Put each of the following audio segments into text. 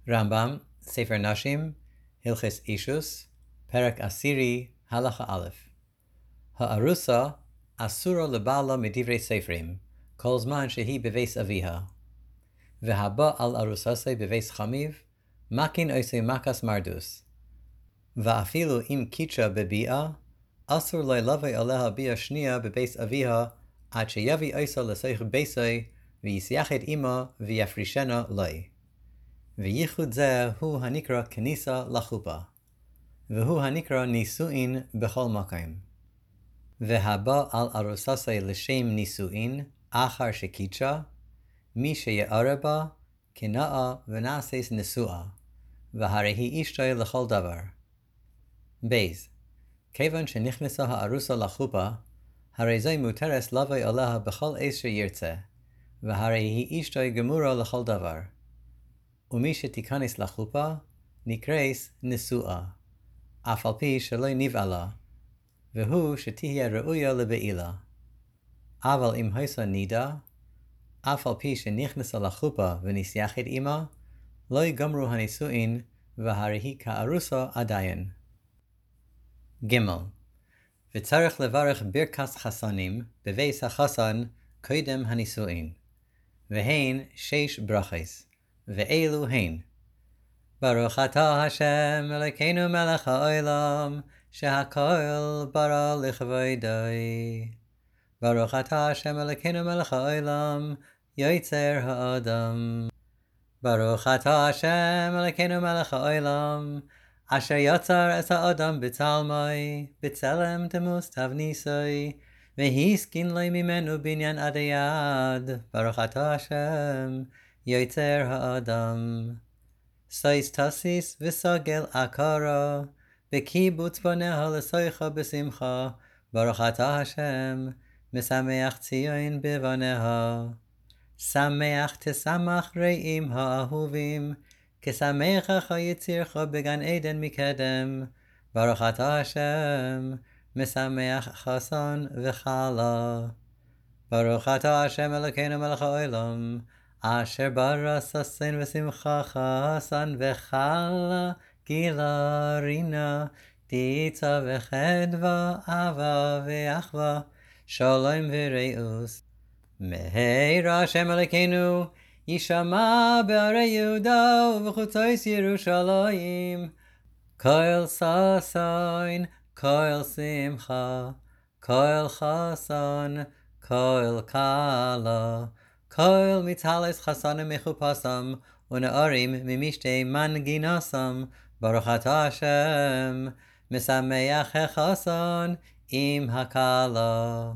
רמב"ם, ספר נשים, הלכס אישוס, פרק עשירי, הלכה א'. הארוסה אסורה לבעלה מדברי ספרים, כל זמן שהיא בבית אביה. והבא על ארוססי בבית חמיו, מקין עושה מקס מרדוס. ואפילו אם קידשה בביאה, אסור לו לבוא עליה ביאה שנייה בבית אביה, עד שיביא עושה לסייך ביסי, ויסייחד עמה ויפרישנה לי. וייחוד זה הוא הנקרא כניסה לחופה, והוא הנקרא נישואין בכל מקום. והבא על ארוססי לשם נישואין, אחר שקידשה, מי שיערה בה, כנאה ונעשית נשואה, והרי היא אשתו לכל דבר. בייז, כיוון שנכנסה הארוסה לחופה, הרי זו מותרס לבוא עליה בכל עת שירצה, והרי היא אשתו גמורה לכל דבר. ומי שתיכנס לחופה, נקראת נשואה, אף על פי שלא נבעלה, והוא שתהיה ראויה לבעילה. אבל אם היסה נידה, אף על פי שנכנסה לחופה ונסייחד עמה, לא יגמרו הנישואין, והרי היא כארוסה עדיין. ג' וצריך לברך ברכת חסנים בבית החסן קודם הנישואין, והן 6 ברכות, ואלו הן: ברוך אתה השם אלוקינו מלך העולם, שהכל ברא לכבודו. ברוך אתה השם אלוקינו מלך העולם, יוצר האדם. ברוך אתה השם אלוקינו מלך העולם, אשר יצר את האדם בצלמי, בצלם דמות תבניסי, והסכין לו ממנו בניין עד היד. ברוך אתה השם, יוצר האדם. סייס תסיס וסגל עקרה, בקיבוץ בניה לסויחה בשמחה. ברוך אתה השם, משמח ציון בבניה. שמח תשמח רעים האהובים, כשמחך יצירך בגן עדן מקדם. ברוך אתה השם, משמח חסן וחלה. ברוך אתה השם אלוקינו מלך העולם, אשר ברא ששון ושמחה חסן וחלה, גילה רינה, תיצה וחדווה, אהבה ואחווה, שלום ורעות. מהרה השם אלוקינו ישמע בערי יהודה ובחוצות ירושלים, כל ששון, כל שמחה, כל חסן, כל קלה, כל מצהלת חסנים מחופשם, ונערים ממשתי מנגינסם. ברוך אתה השם, משמח החסן עם הקלה.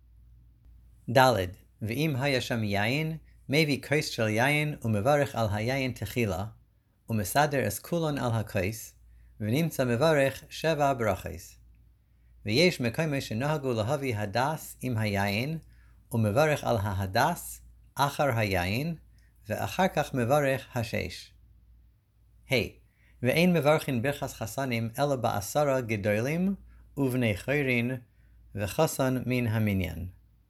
ד' ואם היה שם יין, מביא כוס של יין ומברך על היין תחילה, ומסדר את כולן על הכוס, ונמצא מברך 7 ברכות. ויש מקומות שנהגו להביא הדס עם היין, ומברך על ההדס אחר היין, ואחר כך מברך 6. ואין מברכין ברכת חסנים אלא ב10 גדולים ובני חורין, וחסן מן המניין.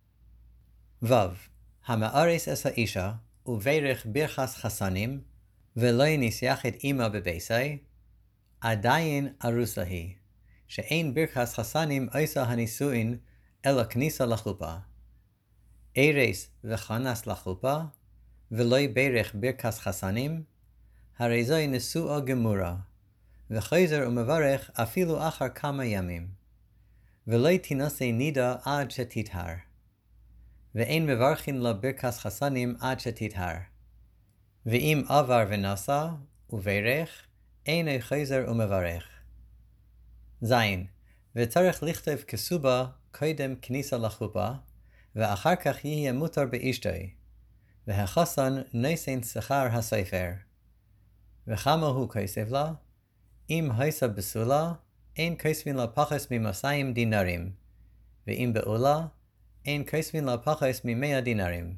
המארס את האישה, וברך ברכת חסנים, ולא נסייחד עמה בביסי, עדיין ארוסה היא, שאין ברכת חסנים עושה הנישואין, אלא כניסה לחופה. ארס וכנס לחופה, ולא ברך ברכת חסנים, הרי זוהי נשואה גמורה, וחוזר ומברך אפילו אחר כמה ימים, ולא תינשא נידה עד שתטהר. ואין מברכין לה ברכת חסנים עד שתטהר. ואם עבר ונשא וברך, אין חוזר ומברך. ז. וצריך לכתוב כסובה קודם כניסה לחופה, ואחר כך יהיה מותר באשתי, והחסן נושא שכר הספר. וכמה הוא כסף לה? אם היסה בסולה, אין כספין לה פחס מ200 דינרים, ואם בעולה, אין כספין לה פחס מ100 דינרים.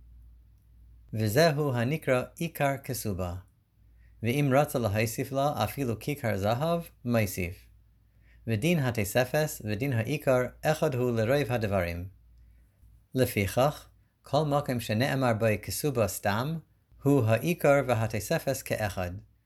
וזהו הנקרא עיקר כסובה. ואם רצה להוסיף לה אפילו כיכר זהב, מוסיף. ודין התוספת ודין העיקר אחד הוא לרוב הדברים. לפיכך, כל מקום שנאמר בו כסובה סתם, הוא העיקר והתוספת כאחד,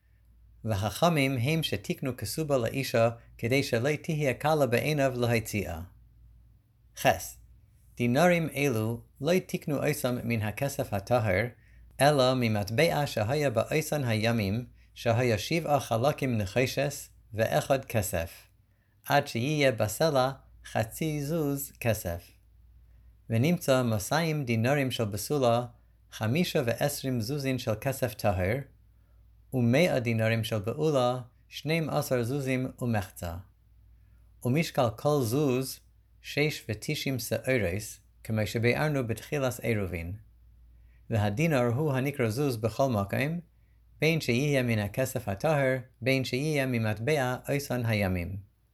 וחכמים הם שתיקנו כסובה לאישה כדי שלא תהיה קלה בעיניו להוציאה. חס. דינרים אלו לא תיקנו אייסם מן הכסף הטהר, אלא ממטבע שהיה באייסן הימים, שהיה 7 חלקים נחושס ואחד כסף, עד שיהיה בסלע חצי זוז כסף. ונמצא 200 דינרים של בסולה, 25 זוזין של כסף טהר, ו100 דינרים של בעולה, 12 זוזים ומחצה. ומשקל כל זוז 6.90 סעירס, כמו שביארנו בתחילת עירובין. והדינר הוא הנקרא זוז בכל מקום, בין שיהיה מן הכסף הטהר, בין שיהיה ממטבע אייסן הימים.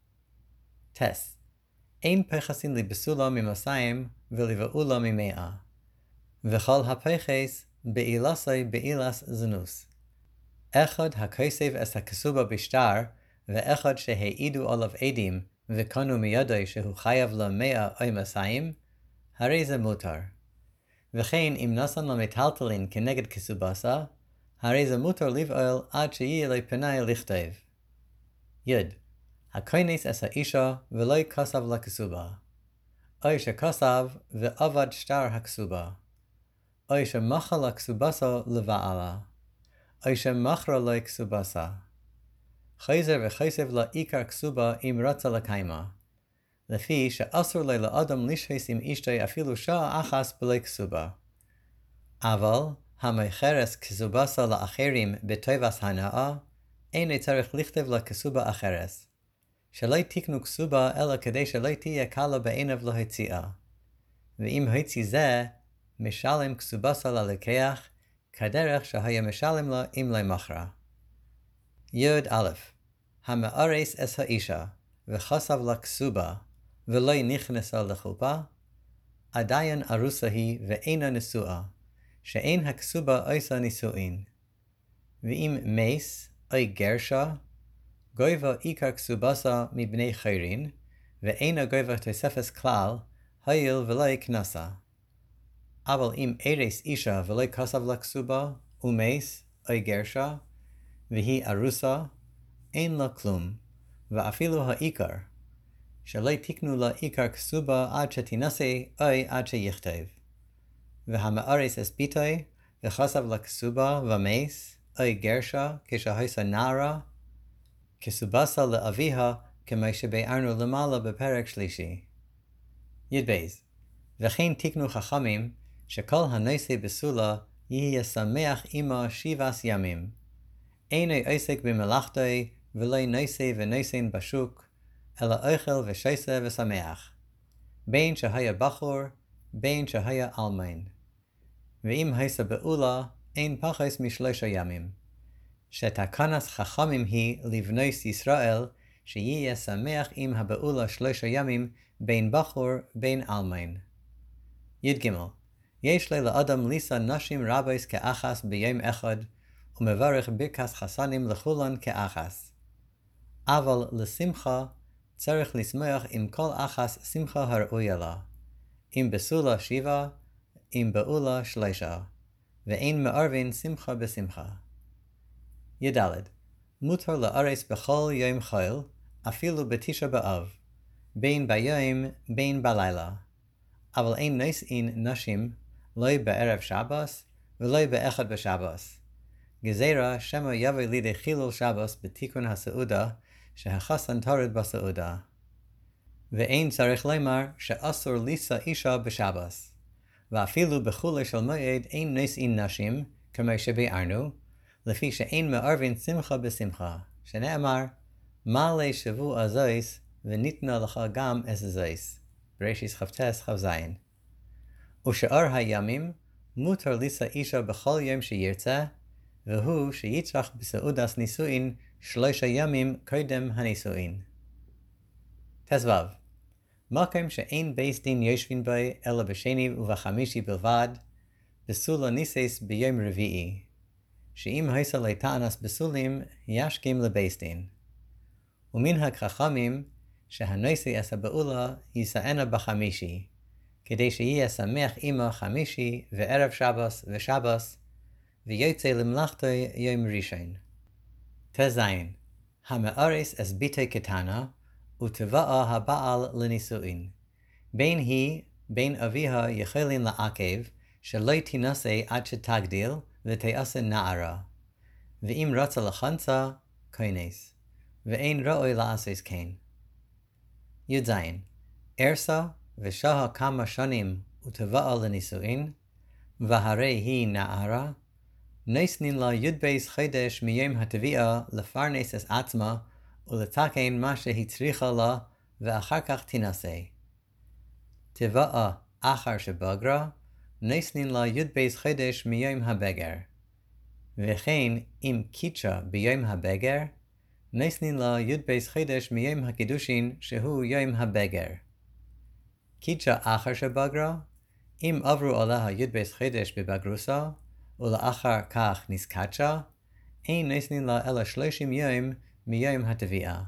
טס. אין פחסין לבסולה ממסיים ולבעולה מ100. וכל הפחס באילסי באילס זנוס. אחד הכוסף את הכסובה בשטר, ואחד שהעידו עליו עדים, וקנו מידי שהוא חייב ל100 או מסיים, הרי זה מותר. וכן אם נסן למטלטלין כנגד כסובסה, הרי זה מותר לבעול עד שיהיה לפנאי לכתב. יד. הכונס את האישה ולא כסב לכסובה. או שכסב ועבד שטר הכסובה. או שמחל הכסובסה לבעלה. או שמחרה לו כסובסה. חייזר וחייסב לעיקר כסובה אם רצה לקיימה. לפי שאסור לי לאדם לשחס עם אשתי אפילו שעה אחת בלי כסובה. אבל המחרס כסובסה לאחרים בטובס הנאה, אין צריך לכתב לה כסובה אחרס. שלא תקנו כסובה אלא כדי שלא תהיה קלה בעיניו להוציאה. ואם הוציא זה, משלם כסובסה ללקח, כדרך שהיה משלם לה אם לא מכרה. יוד א', המארס את האישה, וחסב לה כסובה, ולא נכנסה לחופה, עדיין ארוסה היא ואינה נשואה, שאין הכסובה עושה נישואין. ואם מס, או גרשה, גויבה עיקר כסובסה מבני חיירין, ואינה גויבה תוספת כלל, הויל ולא יקנסה. אבל אם ארס אישה ולא כסב לה כסובה, ומס, או גרשה, והיא ארוסה, אין לה כלום, ואפילו העיקר, שלא תקנו לה עיקר כסובה עד שתנסה או עד שיכתב. והמארס הספיתוי, וחסב לה כסובה ומס, או גרשה, כשהייסה נערה, כסובסה לאביה, כמו שביארנו למעלה בפרק שלישי. ידבייז. וכן תקנו חכמים, שכל הנושא בסולה יהיה שמח עמה 7 ימים. אינו עוסק במלאכתו ולא נושא ונושן בשוק, אלא אוכל ושסה ושמח. בין שהיה בחור, בין שהיה אלמין. ואם הייסה בעולה, אין פחס מ3 ימים. שתקנת חכמים היא לבנוס ישראל, שיהיה שמח עם הבעולה 3 ימים, בין בחור, בין אלמין. י"ג. יש לי לאדם לישא נשים רבוס כאחס ביום אחד, ומברך ברכת חסנים לכולן כאחס. אבל לשמחה צריך לשמח עם כל אחס שמחה הראויה לה. אם בסולה 7, אם בעולה 3, ואין מערבין שמחה בשמחה. י"ד. מותר לארס בכל יום חול, אפילו בתשעה באב, בין ביום בין בלילה. אבל אין נושאין נשים, לא בערב שבס ולא באחד בשבס. גזירה שמא יבוא לידי חילול שבס בתיקון הסעודה, שהחסן תורד בסעודה. ואין צריך לומר שאסור לישא אישה בשבס. ואפילו בחולה של מועד אין נושאין נשים, כמו שביארנו, לפי שאין מערבין שמחה בשמחה, שנאמר, מה לי שבוע זויס, וניתנה לך גם את זויס. בראשיס כ"ט כ"ז. ושאר הימים, מותר לישא אישה בכל יום שירצה, והוא שיצרך בסעודת נישואין 3 ימים קודם הנישואין. ט"ו. מקום שאין בית דין יושבין בו אלא בשני ובחמישי בלבד, בסולה ניסס ביום רביעי, שאם הייסה לטענס בסולים, ישכים לבית דין. ומנהג חכמים, שהנושא את הבעולה יישאנה בחמישי, כדי שיהיה שמח עמה חמישי וערב שבס ושבס, ויוצא למלאכתו יום ראשון. תזין, המאורס אס ביתי קטנה, ותבאה הבעל לנישואין. בין היא, בין אביה יכולים לעכב, שלא תינשא עד שתגדיל, ותעשה נערה. ואם רצה לחנצה, כונס. ואין ראוי לעשות כן. י"ז ארסה ושהה כמה שנים ותבאה לנישואין, והרי היא נערה, ניסנין לה י"ב חודש מיום התביעה לפרנס את עצמה ולתקן מה שהיא צריכה לה, ואחר כך תינשא. תבאה אחר שבגרה, ניסנין לה י"ב חודש מיום הבגר. וכן אם קידשה ביום הבגר, ניסנין לה י"ב חודש מיום הקידושין שהוא יום הבגר. קידשה אחר שבגרה, אם עברו עליה י"ב חודש בבגרוסה, ולאחר כך נזקצה, אין ניסנין לה אלא 30 יום מיום התביעה.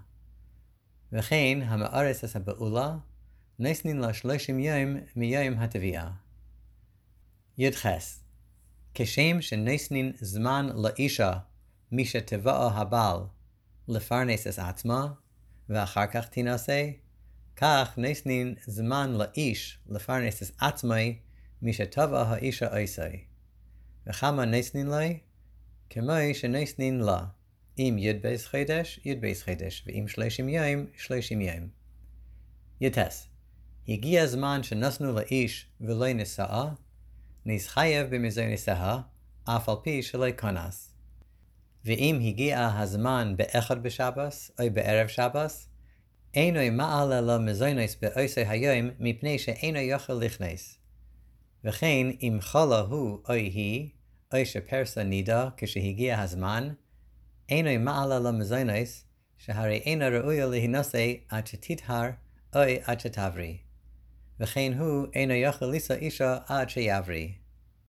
וכן המאורס את הבעולה, ניסנין לה 30 יום מיום התביעה. י"ח כשם שניסנין זמן לאישה משתבאה הבעל לפרנס את עצמה, ואחר כך תינשא, כך ניסנין זמן לאיש לפרנס את עצמי משתבאה האישה עושה. וכמה ניסנין לי? כמו שניסנין לה, אם י"ב חודש, י"ב חודש, ואם 30 יום, 30 יום. י"ט הגיע הזמן שנשנו לאיש ולא נשאה, נסחייב במזו נשאה, אף על פי שלא כונס. ואם הגיע הזמן באחד בשבס, או בערב שבס, אינו מעלה לו מזונס בעושה היום, מפני שאינו יכול לכנס. וכן אם חלה הוא או היא, או שפרסה נידה כשהגיע הזמן, אינו מעלה לו מזונס, שהרי אינו ראויה להינשא עד שתטהר או עד שתבריא. וכן הוא אינו יכול לישא אישה עד שיבריא.